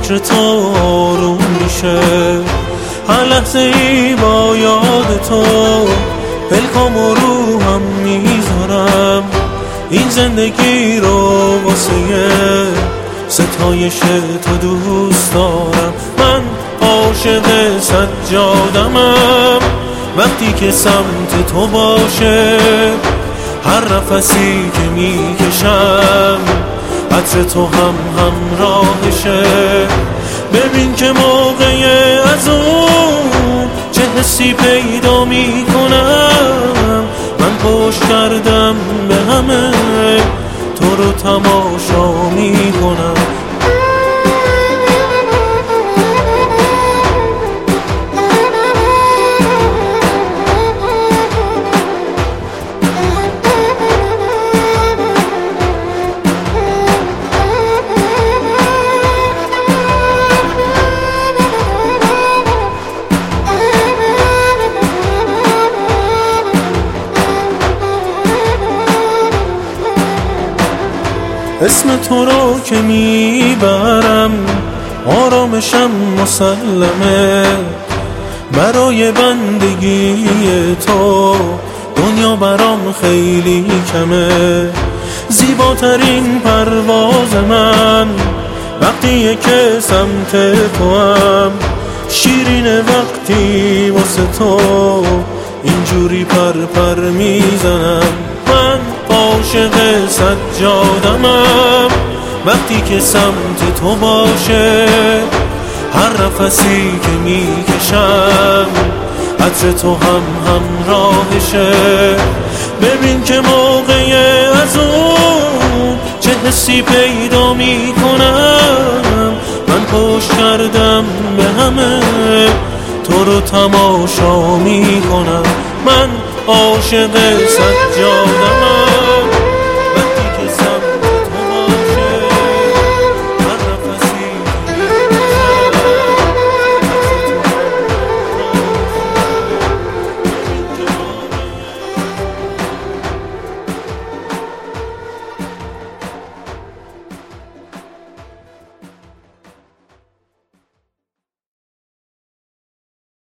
فکر تو آروم میشه، هر لحظه ای با یاد تو پلکام و رو هم میذارم. این زندگی رو واسه ستایش تو دوست دارم. من عاشق سجادمم وقتی که سمت تو باشه، هر نفسی که میکشم عطر تو هم همراهشه. ببین که موقع از اون چه حسی پیدا میکنم، من پشت کردم به همه تو رو تماشا میکنم. اسم تو رو که میبرم آرامشم مسلمه، برای بندگی تو دنیا برام خیلی کمه. زیباترین پرواز من وقتیه که سمت تو هم، شیرینه وقتی واسه تو اینجوری پر میزنم. من عاشق سجادمم وقتی که سمت تو باشه، هر نفسی که میکشم عطر تو هم همراهشه. ببین که موقع از اون چه حسی پیدا میکنم، من پشت کردم به همه تو رو تماشا میکنم. من عاشق سجادم